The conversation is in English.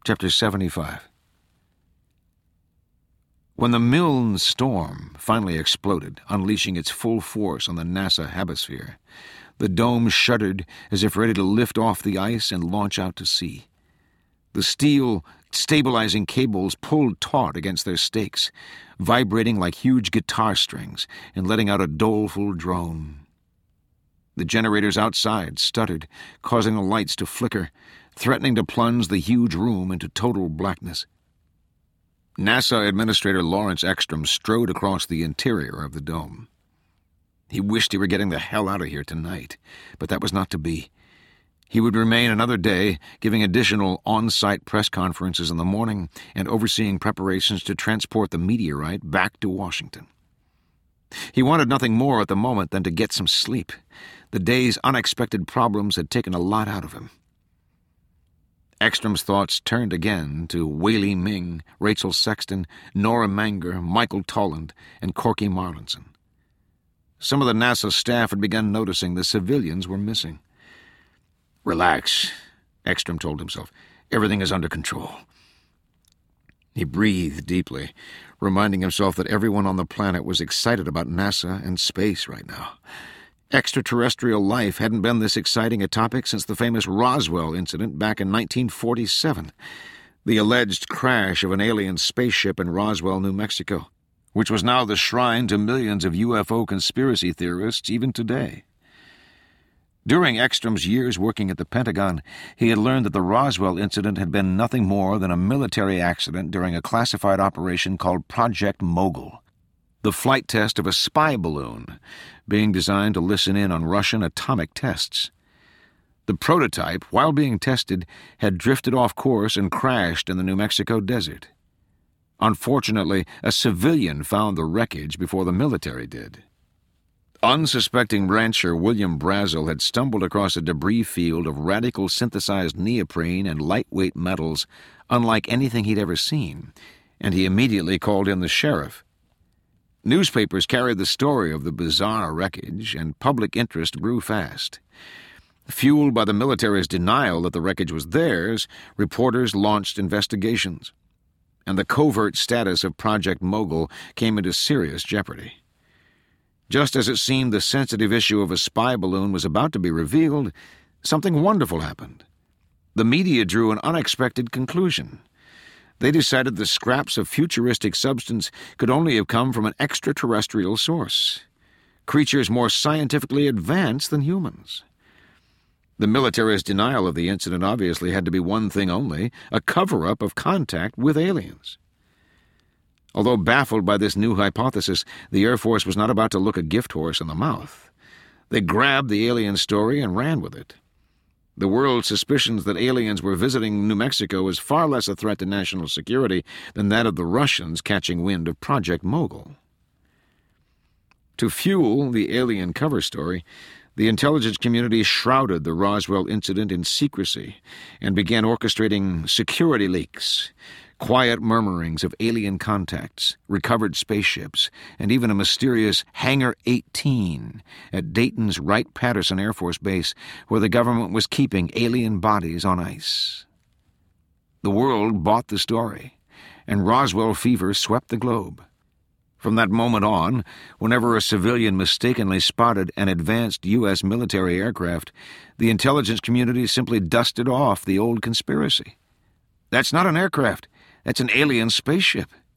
Chapter 75. When the Milne storm finally exploded, unleashing its full force on the NASA Hemisphere, the dome shuddered as if ready to lift off the ice and launch out to sea. The steel stabilizing cables pulled taut against their stakes, vibrating like huge guitar strings and letting out a doleful drone. The generators outside stuttered, causing the lights to flicker, threatening to plunge the huge room into total blackness. NASA Administrator Lawrence Ekstrom strode across the interior of the dome. He wished he were getting the hell out of here tonight, but that was not to be. He would remain another day, giving additional on-site press conferences in the morning and overseeing preparations to transport the meteorite back to Washington. He wanted nothing more at the moment than to get some sleep. The day's unexpected problems had taken a lot out of him. Ekstrom's thoughts turned again to Whaley Ming, Rachel Sexton, Nora Manger, Michael Tolland, and Corky Marlinson. Some of the NASA staff had begun noticing the civilians were missing. "Relax," Ekstrom told himself. "Everything is under control." He breathed deeply, reminding himself that everyone on the planet was excited about NASA and space right now. Extraterrestrial life hadn't been this exciting a topic since the famous Roswell incident back in 1947, the alleged crash of an alien spaceship in Roswell, New Mexico, which was now the shrine to millions of UFO conspiracy theorists even today. During Ekstrom's years working at the Pentagon, he had learned that the Roswell incident had been nothing more than a military accident during a classified operation called Project Mogul, the flight test of a spy balloon being designed to listen in on Russian atomic tests. The prototype, while being tested, had drifted off course and crashed in the New Mexico desert. Unfortunately, a civilian found the wreckage before the military did. Unsuspecting rancher William Brazel had stumbled across a debris field of radical synthesized neoprene and lightweight metals unlike anything he'd ever seen, and he immediately called in the sheriff. Newspapers carried the story of the bizarre wreckage, and public interest grew fast. Fueled by the military's denial that the wreckage was theirs, reporters launched investigations, and the covert status of Project Mogul came into serious jeopardy. Just as it seemed the sensitive issue of a spy balloon was about to be revealed, something wonderful happened. The media drew an unexpected conclusion. They decided the scraps of futuristic substance could only have come from an extraterrestrial source, creatures more scientifically advanced than humans. The military's denial of the incident obviously had to be one thing only: a cover-up of contact with aliens. Although baffled by this new hypothesis, the Air Force was not about to look a gift horse in the mouth. They grabbed the alien story and ran with it. The world's suspicions that aliens were visiting New Mexico was far less a threat to national security than that of the Russians catching wind of Project Mogul. To fuel the alien cover story, the intelligence community shrouded the Roswell incident in secrecy and began orchestrating security leaks, quiet murmurings of alien contacts, recovered spaceships, and even a mysterious Hangar 18 at Dayton's Wright-Patterson Air Force Base, where the government was keeping alien bodies on ice. The world bought the story, and Roswell fever swept the globe. From that moment on, whenever a civilian mistakenly spotted an advanced U.S. military aircraft, the intelligence community simply dusted off the old conspiracy. "That's not an aircraft. That's an alien spaceship.